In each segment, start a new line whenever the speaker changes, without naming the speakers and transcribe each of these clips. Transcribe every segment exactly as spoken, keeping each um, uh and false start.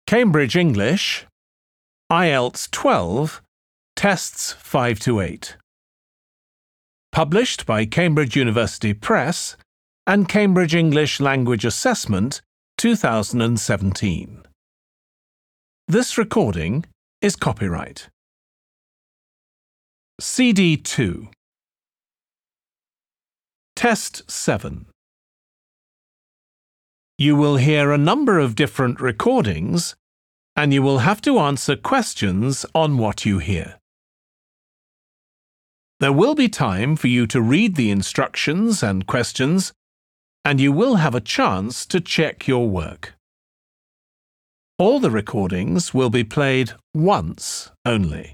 Cambridge English, I E L T S twelve, Tests five to eight. Published by Cambridge University Press and Cambridge English Language Assessment two thousand seventeen. This recording is copyright. C D two. Test seven. You will hear a number of different recordings, and you will have to answer questions on what you hear. There will be time for you to read the instructions and questions, and you will have a chance to check your work. All the recordings will be played once only.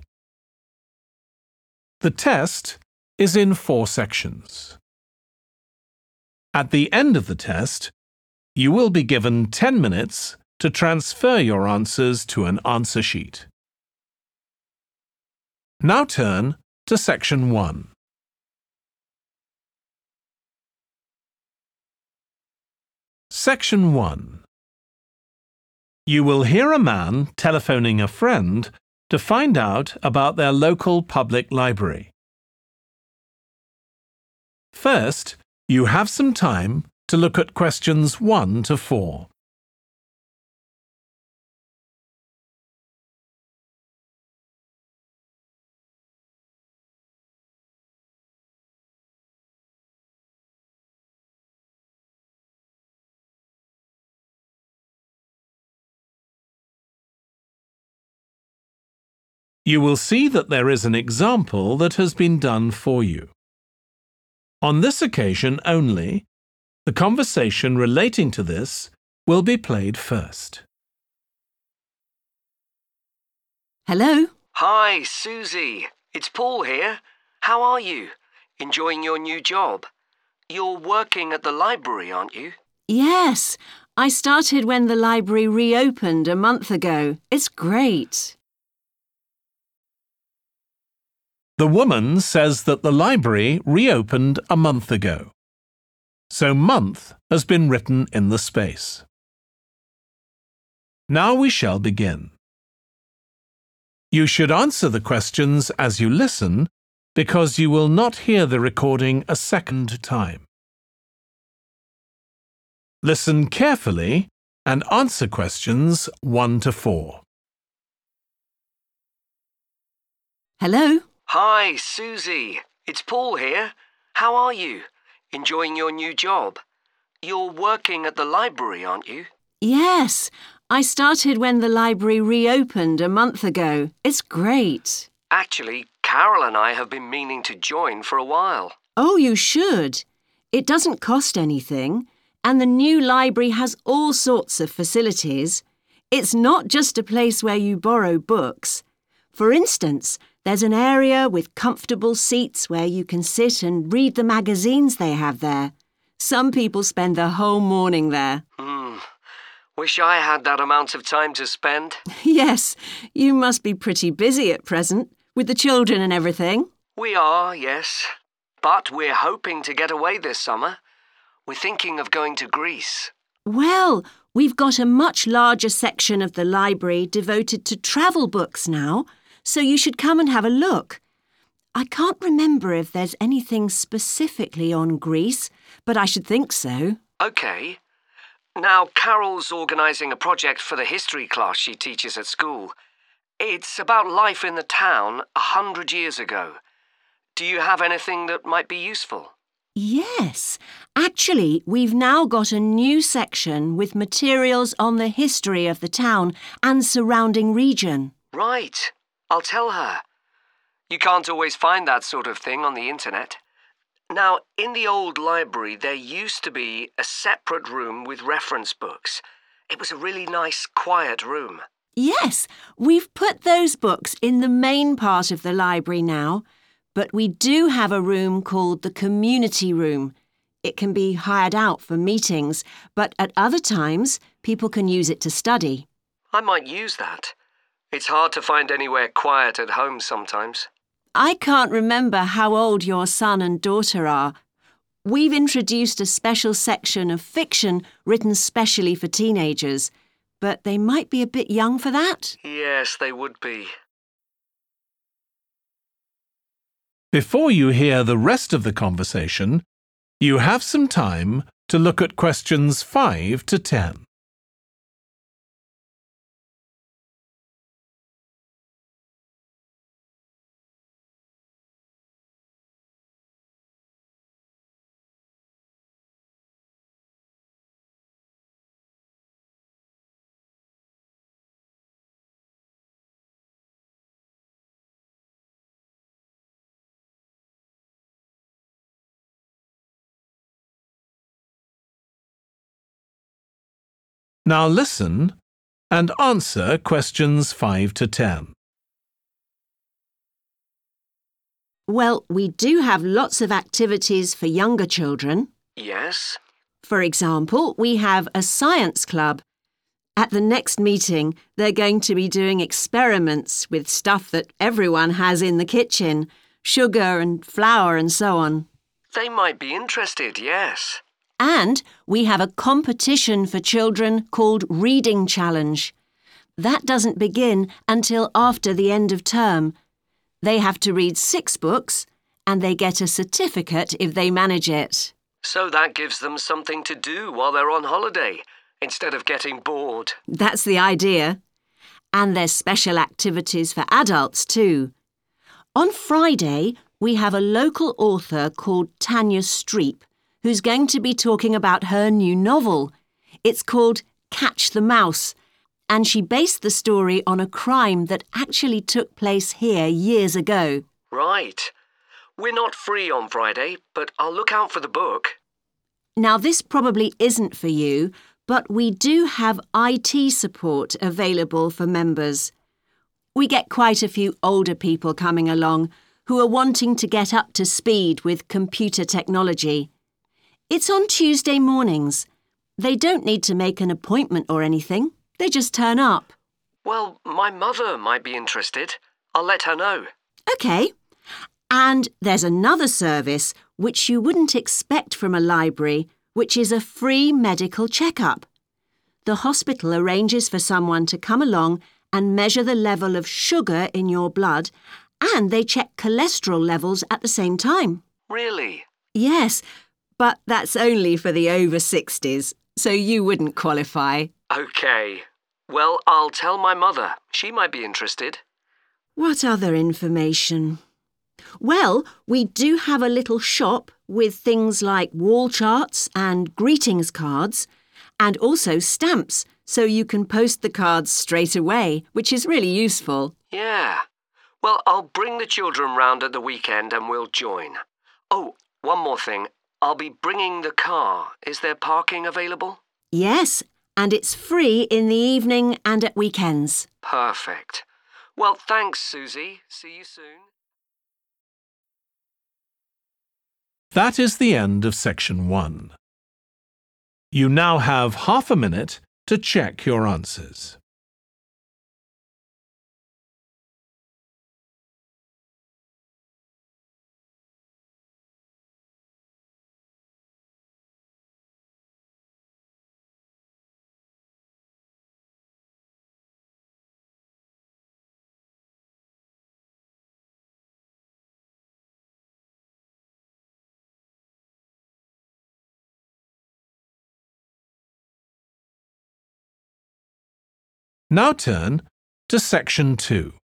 The test is in four sections. At the end of the test, you will be given ten minutes to transfer your answers to an answer sheet. Now turn to Section one. Section one. You will hear a man telephoning a friend to find out about their local public library. First, you have some time to look at questions one to four. You will see that there is an example that has been done for you. On this occasion only, the conversation relating to this will be played first.
Hello?
Hi, Susie. It's Paul here. How are you? Enjoying your new job? You're working at the library, aren't you?
Yes, I started when the library reopened a month ago. It's great.
The woman says that the library reopened a month ago. So month has been written in the space. Now we shall begin. You should answer the questions as you listen because you will not hear the recording a second time. Listen carefully and answer questions one to four.
Hello?
Hi, Susie. It's Paul here. How are you? Enjoying your new job? You're working at the library, aren't you?
Yes, I started when the library reopened a month ago. It's great.
Actually, Carol and I have been meaning to join for a while.
Oh, you should. It doesn't cost anything, and the new library has all sorts of facilities. It's not just a place where you borrow books. For instance, there's an area with comfortable seats where you can sit and read the magazines they have there. Some people spend the whole morning there.
Hmm. Wish I had that amount of time to spend.
Yes, you must be pretty busy at present, with the children and everything.
We are, yes. But we're hoping to get away this summer. We're thinking of going to Greece.
Well, we've got a much larger section of the library devoted to travel books now, so you should come and have a look. I can't remember if there's anything specifically on Greece, but I should think so.
OK. Now, Carol's organising a project for the history class she teaches at school. It's about life in the town a hundred years ago. Do you have anything that might be useful?
Yes. Actually, we've now got a new section with materials on the history of the town and surrounding region.
Right. I'll tell her. You can't always find that sort of thing on the internet. Now, in the old library, there used to be a separate room with reference books. It was a really nice, quiet room.
Yes, we've put those books in the main part of the library now, but we do have a room called the community room. It can be hired out for meetings, but at other times, people can use it to study.
I might use that. It's hard to find anywhere quiet at home sometimes.
I can't remember how old your son and daughter are. We've introduced a special section of fiction written specially for teenagers, but they might be a bit young for that.
Yes, they would be.
Before you hear the rest of the conversation, you have some time to look at questions five to ten. Now listen and answer questions five to ten.
Well, we do have lots of activities for younger children.
Yes?
For example, we have a science club. At the next meeting, they're going to be doing experiments with stuff that everyone has in the kitchen, sugar and flour and so on.
They might be interested, yes.
And we have a competition for children called Reading Challenge. That doesn't begin until after the end of term. They have to read six books and they get a certificate if they manage it.
So that gives them something to do while they're on holiday, instead of getting bored.
That's the idea. And there's special activities for adults too. On Friday, we have a local author called Tanya Streep, who's going to be talking about her new novel. It's called Catch the Mouse, and she based the story on a crime that actually took place here years ago.
Right. We're not free on Friday, but I'll look out for the book.
Now, this probably isn't for you, but we do have I T support available for members. We get quite a few older people coming along who are wanting to get up to speed with computer technology. It's on Tuesday mornings. They don't need to make an appointment or anything. They just turn up.
Well, my mother might be interested. I'll let her know.
OK. And there's another service which you wouldn't expect from a library, which is a free medical checkup. The hospital arranges for someone to come along and measure the level of sugar in your blood, and they check cholesterol levels at the same time.
Really?
Yes, but that's only for the over sixties, so you wouldn't qualify.
OK. Well, I'll tell my mother. She might be interested.
What other information? Well, we do have a little shop with things like wall charts and greetings cards, and also stamps, so you can post the cards straight away, which is really useful.
Yeah. Well, I'll bring the children round at the weekend and we'll join. Oh, one more thing. I'll be bringing the car. Is there parking available?
Yes, and it's free in the evening and at weekends.
Perfect. Well, thanks, Susie. See you soon.
That is the end of section one. You now have half a minute to check your answers. Now turn to section two.